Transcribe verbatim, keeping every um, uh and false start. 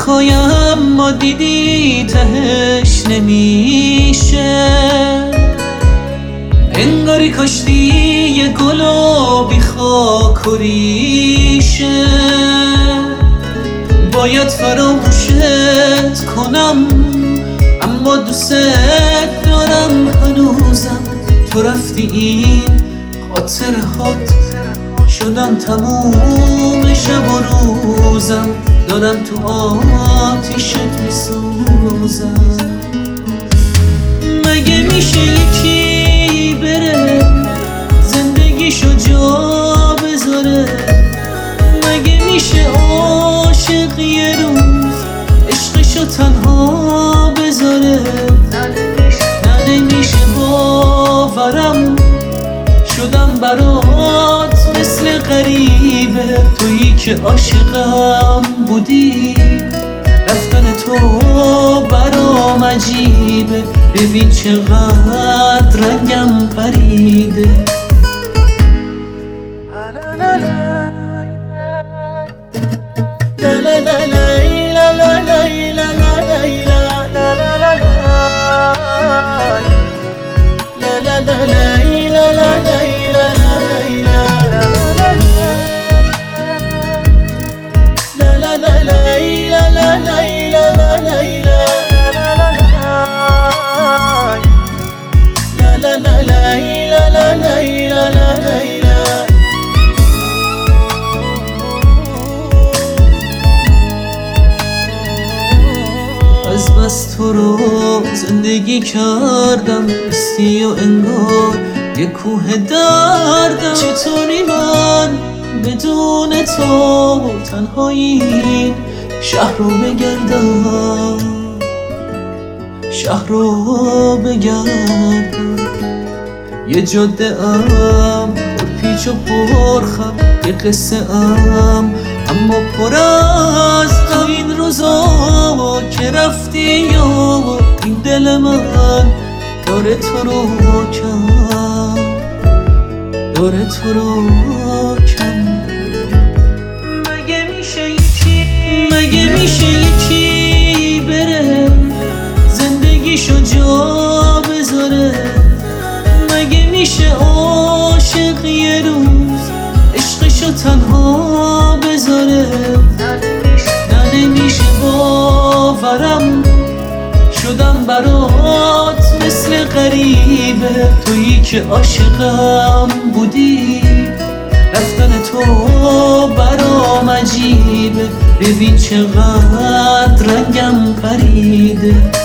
حکایم ما دیدی تهش نمیشه، انگاری کاشتی یه گل و بی خاک و ریشه. باید فراموشت کنم اما دوست دارم هنوزم. تو رفتی این خاطرهات شدن تموم شب و روزم، دارم تو آتیشت میسوزم. مگه میشه یکی بره زندگیشو جا بذاره؟ مگه میشه عاشق یه روز عشقشو تنها بذاره؟ نه نمیشه باورم شدم برات مثل غریبه. تویی که عاشقم بودی رفتن تو برام عجیبه. ببین چقدر رنگم پریده. از بس تو رو زندگی کردم بستی و انگار یه کوه دردم. چطوری من بدون تو تنهایی این شهر رو بگردم، شهر رو بگردم. یه جاده ام پر پیچ و پر خم، یه قصه ام اما پر از غم. این روزا که رفتی یا این دل من داره تو رو کم، داره تو رو کم. مگه میشه یکی مگه میشه یکی بره زندگیشو جا بذاره؟ مگه میشه عاشق یه روز عشقشو تنها بذاره؟ نه نمیشه باورم شدم برات مثل غریبه. تویی که عاشقم بودی رفتن تو برام عجیبه. ببین چقدر رنگم پریده.